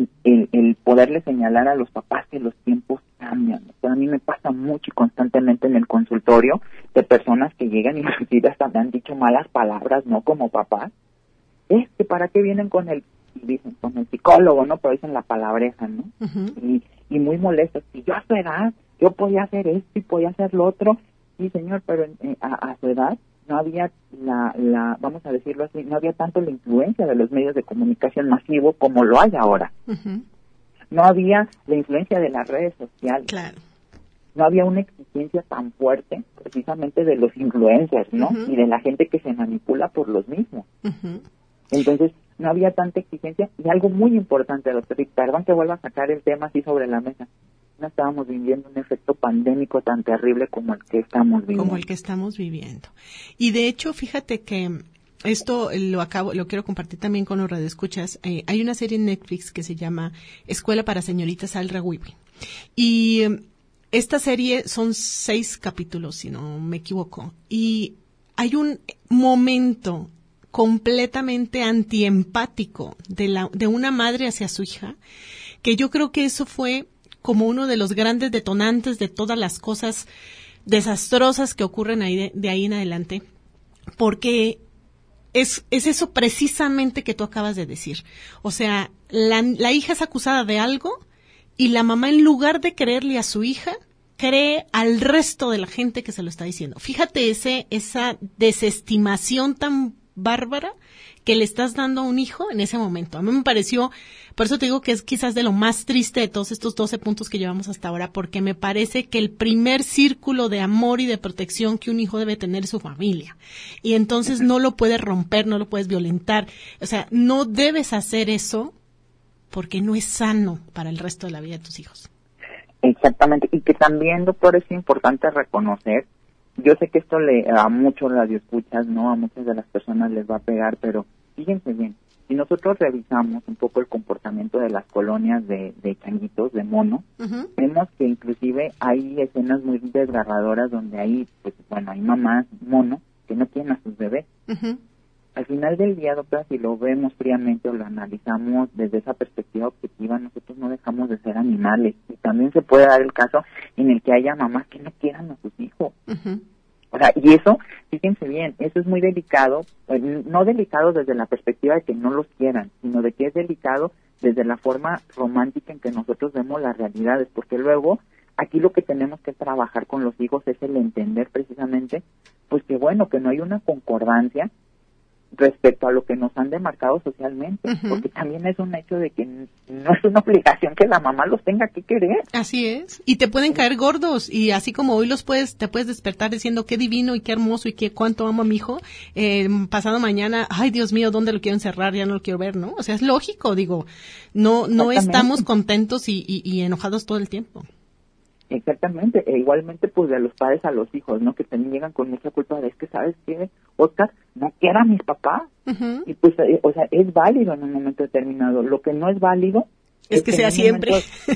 El poderle señalar a los papás que los tiempos cambian. O sea, a mí me pasa mucho y constantemente en el consultorio de personas que llegan y inclusive hasta me han dicho malas palabras, ¿no? Como papás. ¿Para qué vienen con el psicólogo, ¿no? Pero dicen la palabreja, ¿no? Y muy molestos. Si yo a su edad, yo podía hacer esto y podía hacer lo otro. Sí, señor, pero a su edad no había vamos a decirlo así, no había tanto la influencia de los medios de comunicación masivo como lo hay ahora. No había la influencia de las redes sociales. Claro. No había una exigencia tan fuerte precisamente de los influencers, ¿no? Y de la gente que se manipula por los mismos. Entonces, no había tanta exigencia. Y algo muy importante, doctor, y perdón que vuelva a sacar el tema así sobre la mesa, no estábamos viviendo un efecto pandémico tan terrible como el que estamos viviendo. Como el que estamos viviendo. Y de hecho, fíjate que esto lo quiero compartir también con los radioescuchas. Hay una serie en Netflix que se llama Escuela para Señoritas Al Rawiwi. Y esta serie son 6 capítulos, si no me equivoco. Y hay un momento completamente antiempático de una madre hacia su hija, que yo creo que eso fue como uno de los grandes detonantes de todas las cosas desastrosas que ocurren ahí de ahí en adelante, porque es eso precisamente que tú acabas de decir. O sea, la hija es acusada de algo y la mamá, en lugar de creerle a su hija, cree al resto de la gente que se lo está diciendo. Fíjate esa desestimación tan bárbara que le estás dando a un hijo en ese momento. A mí me pareció, por eso te digo que es quizás de lo más triste de todos estos 12 puntos que llevamos hasta ahora, porque me parece que el primer círculo de amor y de protección que un hijo debe tener es su familia. Y entonces no lo puedes romper, no lo puedes violentar. O sea, no debes hacer eso porque no es sano para el resto de la vida de tus hijos. Exactamente. Y que también, doctor, es importante reconocer, yo sé que esto a muchos radioescuchas, ¿no? A muchas de las personas les va a pegar, pero fíjense bien, si nosotros revisamos un poco el comportamiento de las colonias de changuitos, de mono, vemos que inclusive hay escenas muy desgarradoras donde hay mamás mono que no tienen a sus bebés. Al final del día, doctora, si lo vemos fríamente o lo analizamos desde esa perspectiva objetiva, nosotros no dejamos de ser animales. Y también se puede dar el caso en el que haya mamás que no quieran a sus hijos. O sea, y eso, fíjense bien, eso es muy delicado, no delicado desde la perspectiva de que no los quieran, sino de que es delicado desde la forma romántica en que nosotros vemos las realidades, porque luego aquí lo que tenemos que trabajar con los hijos es el entender precisamente, pues que que no hay una concordancia respecto a lo que nos han demarcado socialmente, porque también es un hecho de que no es una obligación que la mamá los tenga que querer. Así es, y te pueden caer gordos, y así como hoy te puedes despertar diciendo qué divino y qué hermoso y qué cuánto amo a mi hijo, pasado mañana, ay Dios mío, ¿dónde lo quiero encerrar? Ya no lo quiero ver, ¿no? O sea, es lógico, digo, no estamos contentos y enojados todo el tiempo. Exactamente, igualmente pues de los padres a los hijos, ¿no? Que también llegan con mucha culpa de, es que, ¿sabes qué, Oscar? No quiero a mis papás. Y pues, o sea, es válido en un momento determinado. Lo que no es válido es que sea siempre.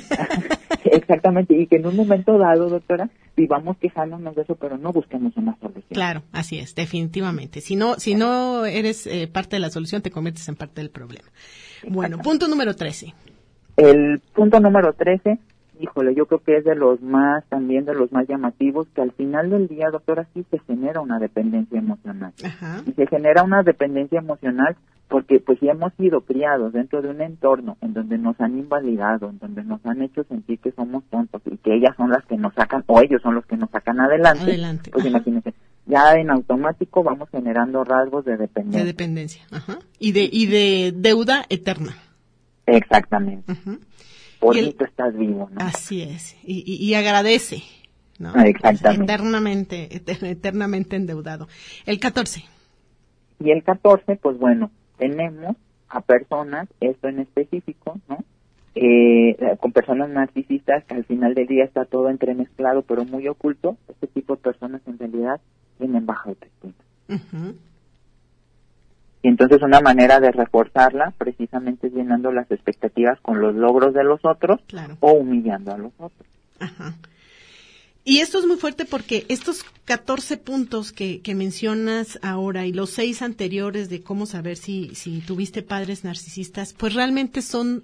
Exactamente, y que en un momento dado, doctora, vivamos quejándonos de eso, pero no busquemos una solución. Claro, así es, definitivamente. Si no eres parte de la solución, te conviertes en parte del problema. Bueno, punto número 13. El punto número 13, híjole, yo creo que es de los más llamativos, que al final del día, doctora, sí se genera una dependencia emocional. Ajá. Y se genera una dependencia emocional porque pues si hemos sido criados dentro de un entorno en donde nos han invalidado, en donde nos han hecho sentir que somos tontos y que ellas son las que nos sacan, o ellos son los que nos sacan adelante. Pues imagínense, ya en automático vamos generando rasgos de dependencia. De dependencia, ajá. Y de deuda eterna. Exactamente. Uh-huh. Por eso estás vivo, ¿no? Así es. Y agradece, ¿no? Exactamente. Eternamente endeudado. El 14. Y el 14, pues bueno, tenemos a personas, esto en específico, ¿no? Con personas narcisistas, que al final del día está todo entremezclado, pero muy oculto. Este tipo de personas en realidad tienen baja autoestima. Uh-huh. Y entonces una manera de reforzarla precisamente es llenando las expectativas con los logros de los otros, claro, o humillando a los otros. Ajá. Y esto es muy fuerte porque estos 14 puntos que mencionas ahora y los 6 anteriores de cómo saber si tuviste padres narcisistas, pues realmente son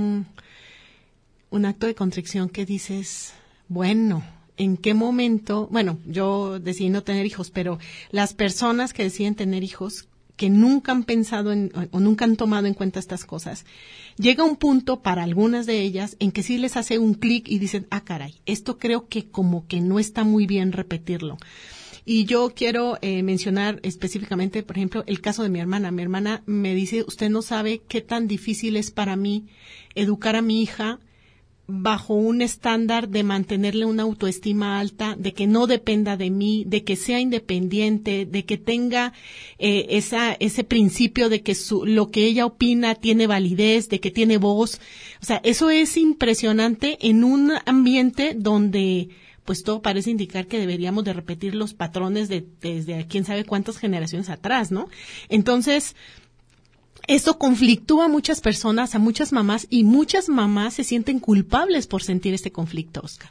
un acto de contrición que dices, bueno, ¿en qué momento? Bueno, yo decidí no tener hijos, pero las personas que deciden tener hijos, que nunca han pensado o nunca han tomado en cuenta estas cosas, llega un punto para algunas de ellas en que sí les hace un clic y dicen, caray, esto creo que como que no está muy bien repetirlo. Y yo quiero mencionar específicamente, por ejemplo, el caso de mi hermana. Mi hermana me dice, usted no sabe qué tan difícil es para mí educar a mi hija bajo un estándar de mantenerle una autoestima alta, de que no dependa de mí, de que sea independiente, de que tenga ese principio de que lo que ella opina tiene validez, de que tiene voz. O sea, eso es impresionante en un ambiente donde pues todo parece indicar que deberíamos de repetir los patrones desde quién sabe cuántas generaciones atrás, ¿no? Entonces, esto conflictúa a muchas personas, a muchas mamás, y muchas mamás se sienten culpables por sentir este conflicto, Oscar.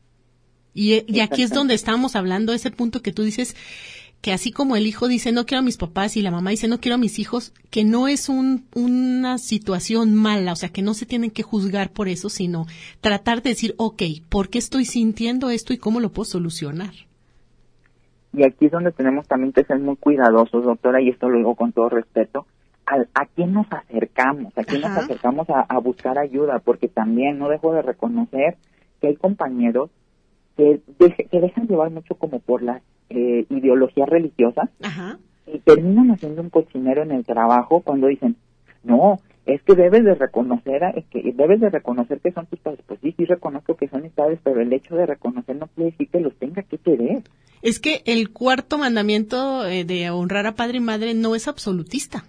Y aquí es donde estamos hablando, ese punto que tú dices, que así como el hijo dice, no quiero a mis papás, y la mamá dice, no quiero a mis hijos, que no es una situación mala, o sea, que no se tienen que juzgar por eso, sino tratar de decir, ¿por qué estoy sintiendo esto y cómo lo puedo solucionar? Y aquí es donde tenemos también que ser muy cuidadosos, doctora, y esto lo digo con todo respeto, ¿a quién nos acercamos? ¿A quién nos acercamos a buscar ayuda? Porque también no dejo de reconocer que hay compañeros que dejan llevar mucho como por las ideologías religiosas. Ajá. Y terminan haciendo un cochinero en el trabajo cuando dicen, no, es que debes de reconocer que son tus padres. Pues sí reconozco que son mis padres, pero el hecho de reconocer no quiere decir que los tenga que querer. Es que el cuarto mandamiento de honrar a padre y madre no es absolutista.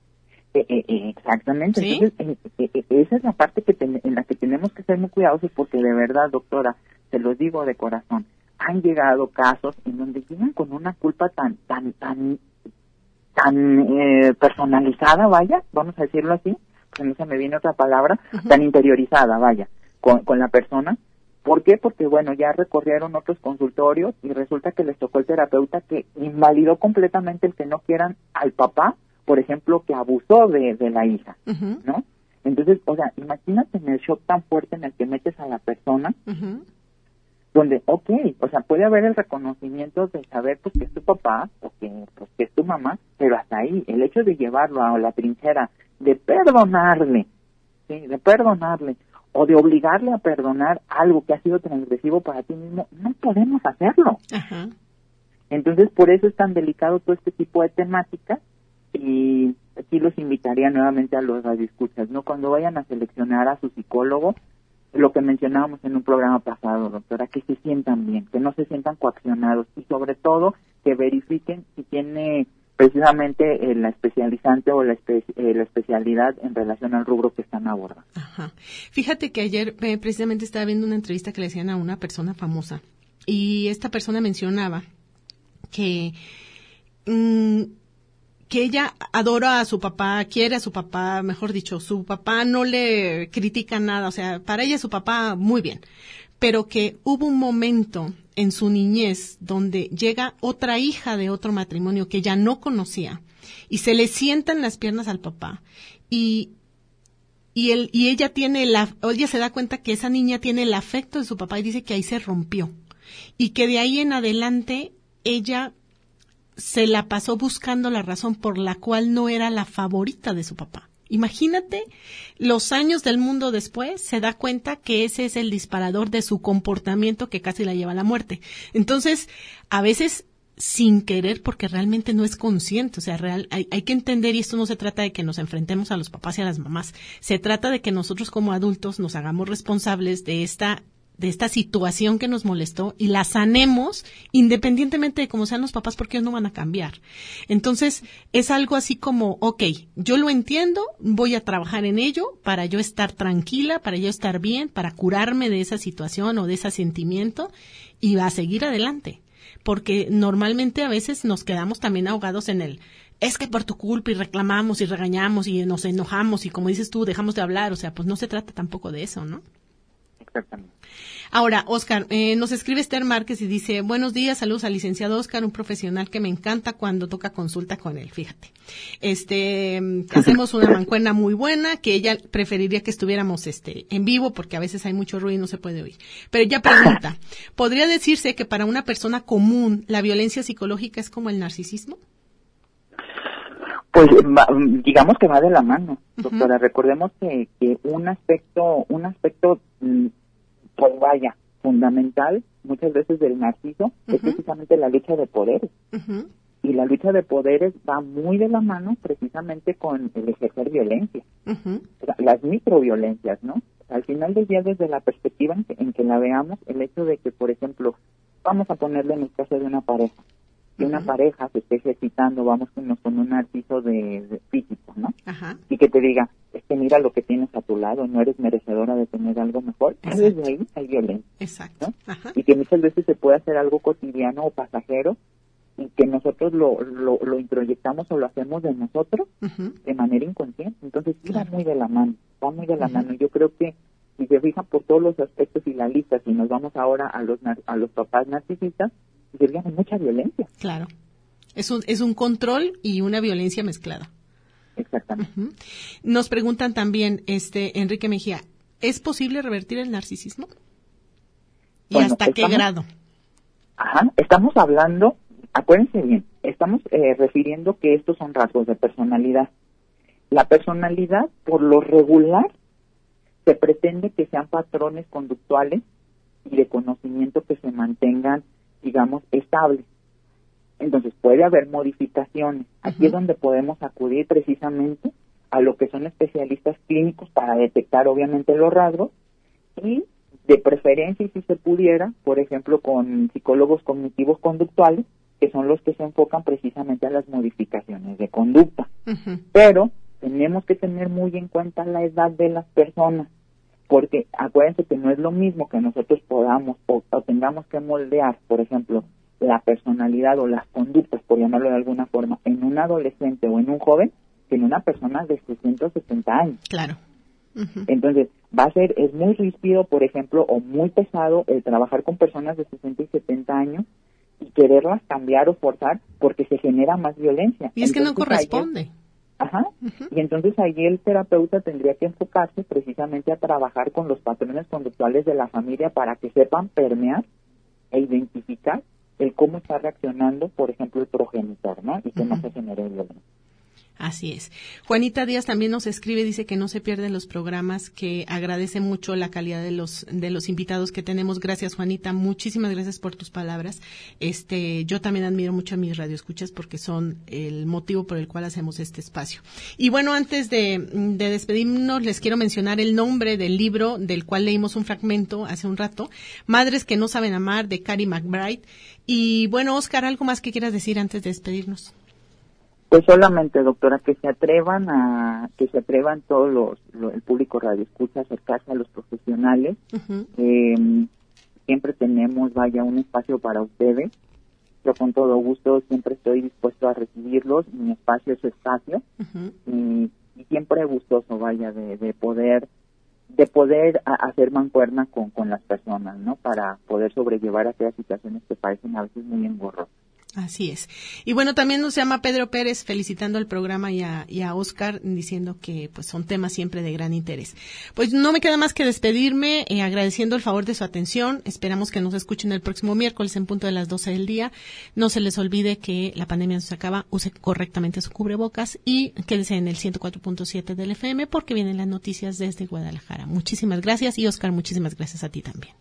Exactamente. ¿Sí? Entonces, esa es la parte en la que tenemos que ser muy cuidadosos, porque de verdad, doctora, se los digo de corazón, han llegado casos en donde llegan con una culpa tan personalizada, vaya, vamos a decirlo así, porque no se me viene otra palabra, tan interiorizada, vaya, con la persona. ¿Por qué? Porque, bueno, ya recorrieron otros consultorios y resulta que les tocó el terapeuta que invalidó completamente el que no quieran al papá, por ejemplo, que abusó de la hija, ¿no? Entonces, o sea, imagínate en el shock tan fuerte en el que metes a la persona, donde, o sea, puede haber el reconocimiento de saber, pues, que es tu papá, o que es tu mamá, pero hasta ahí, el hecho de llevarlo a la trinchera, de perdonarle, ¿sí? De perdonarle, o de obligarle a perdonar algo que ha sido transgresivo para ti mismo, no podemos hacerlo. Ajá. Entonces, por eso es tan delicado todo este tipo de temáticas. Y aquí los invitaría nuevamente a los radioescuchas, ¿no? Cuando vayan a seleccionar a su psicólogo, lo que mencionábamos en un programa pasado, doctora, que se sientan bien, que no se sientan coaccionados, y sobre todo que verifiquen si tiene precisamente la especializante o la especialidad en relación al rubro que están abordando. Ajá. Fíjate que ayer precisamente estaba viendo una entrevista que le hacían a una persona famosa, y esta persona mencionaba que ella adora a su papá, quiere a su papá, mejor dicho, su papá no le critica nada, o sea, para ella su papá muy bien, pero que hubo un momento en su niñez donde llega otra hija de otro matrimonio que ella no conocía y se le sienta en las piernas al papá y y ella se da cuenta que esa niña tiene el afecto de su papá y dice que ahí se rompió. Y que de ahí en adelante ella se la pasó buscando la razón por la cual no era la favorita de su papá. Imagínate los años del mundo después, se da cuenta que ese es el disparador de su comportamiento que casi la lleva a la muerte. Entonces, a veces sin querer, porque realmente no es consciente, o sea, hay que entender, y esto no se trata de que nos enfrentemos a los papás y a las mamás, se trata de que nosotros como adultos nos hagamos responsables de esta situación que nos molestó y la sanemos independientemente de cómo sean los papás, porque ellos no van a cambiar. Entonces, es algo así como, yo lo entiendo, voy a trabajar en ello para yo estar tranquila, para yo estar bien, para curarme de esa situación o de ese sentimiento y a seguir adelante. Porque normalmente a veces nos quedamos también ahogados en es que por tu culpa, y reclamamos y regañamos y nos enojamos y, como dices tú, dejamos de hablar. O sea, pues no se trata tampoco de eso, ¿no? Exactamente. Ahora, Oscar, nos escribe Esther Márquez y dice, buenos días, saludos al licenciado Oscar, un profesional que me encanta cuando toca consulta con él, fíjate. Hacemos una mancuerna muy buena, que ella preferiría que estuviéramos en vivo, porque a veces hay mucho ruido y no se puede oír. Pero ella pregunta, ¿podría decirse que para una persona común la violencia psicológica es como el narcisismo? Pues digamos que va de la mano, doctora. Uh-huh. Recordemos que un aspecto pues vaya, fundamental muchas veces del narciso, uh-huh, es precisamente la lucha de poderes. Uh-huh. Y la lucha de poderes va muy de la mano precisamente con el ejercer violencia. Uh-huh. Las microviolencias, ¿no? Al final del día, desde la perspectiva en que la veamos, el hecho de que, por ejemplo, vamos a ponerle en el caso de una pareja, que una pareja se esté ejercitando, vamos con un narciso de físico, ¿no? Ajá. Y que te diga, es que mira lo que tienes a tu lado, no eres merecedora de tener algo mejor. Desde ahí hay violencia. Exacto. ¿No? Ajá. Y que muchas veces se puede hacer algo cotidiano o pasajero y que nosotros lo introyectamos o lo hacemos de nosotros, uh-huh, de manera inconsciente. Entonces sí, va muy de la mano, uh-huh, mano. Yo creo que si se fijan por todos los aspectos y la lista, si nos vamos ahora a los papás narcisistas, sería mucha violencia. Claro. Es un control y una violencia mezclada. Exactamente. Uh-huh. Nos preguntan también, Enrique Mejía, ¿es posible revertir el narcisismo? ¿Y bueno, hasta qué grado? Ajá, estamos hablando, acuérdense bien, estamos refiriendo que estos son rasgos de personalidad. La personalidad, por lo regular, se pretende que sean patrones conductuales y de conocimiento que se mantengan, digamos, estables. Entonces puede haber modificaciones. Aquí, uh-huh, es donde podemos acudir precisamente a lo que son especialistas clínicos para detectar obviamente los rasgos y de preferencia, y si se pudiera, por ejemplo, con psicólogos cognitivos conductuales, que son los que se enfocan precisamente a las modificaciones de conducta. Uh-huh. Pero tenemos que tener muy en cuenta la edad de las personas, porque acuérdense que no es lo mismo que nosotros podamos o tengamos que moldear, por ejemplo, la personalidad o las conductas, por llamarlo de alguna forma, en un adolescente o en un joven, que en una persona de 60 o 70 años. Claro. Uh-huh. Entonces, es muy ríspido, por ejemplo, o muy pesado el trabajar con personas de 60 y 70 años y quererlas cambiar o forzar porque se genera más violencia. Y es que no corresponde. Ajá. Uh-huh. Y entonces ahí el terapeuta tendría que enfocarse precisamente a trabajar con los patrones conductuales de la familia para que sepan permear e identificar el cómo está reaccionando, por ejemplo, el progenitor, ¿no? Y que, uh-huh, no se genere violencia. Así es. Juanita Díaz también nos escribe, dice que no se pierden los programas, que agradece mucho la calidad de los invitados que tenemos. Gracias, Juanita. Muchísimas gracias por tus palabras. Yo también admiro mucho a mis radioescuchas porque son el motivo por el cual hacemos este espacio. Y bueno, antes de despedirnos, les quiero mencionar el nombre del libro del cual leímos un fragmento hace un rato, Madres que no saben amar, de Carrie McBride. Y bueno, Oscar, ¿algo más que quieras decir antes de despedirnos? Pues solamente, doctora, que se atrevan todo el público radioescucha a acercarse a los profesionales. Uh-huh. Siempre tenemos, un espacio para ustedes. Yo con todo gusto siempre estoy dispuesto a recibirlos. Mi espacio es su espacio. Uh-huh. Y siempre gustoso, de poder hacer mancuerna con las personas, ¿no? Para poder sobrellevar aquellas situaciones que parecen a veces muy engorrosas. Así es. Y bueno, también nos llama Pedro Pérez felicitando al programa y a Oscar, diciendo que pues son temas siempre de gran interés. Pues no me queda más que despedirme, agradeciendo el favor de su atención. Esperamos que nos escuchen el próximo miércoles en punto de las 12 del día. No se les olvide que la pandemia no se acaba, use correctamente su cubrebocas y quédese en el 104.7 del FM porque vienen las noticias desde Guadalajara. Muchísimas gracias y Oscar, muchísimas gracias a ti también.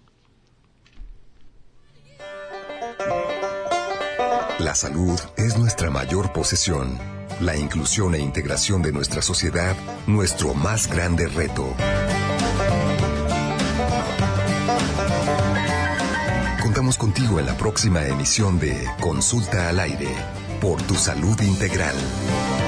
La salud es nuestra mayor posesión. La inclusión e integración de nuestra sociedad, nuestro más grande reto. Contamos contigo en la próxima emisión de Consulta al Aire, por tu salud integral.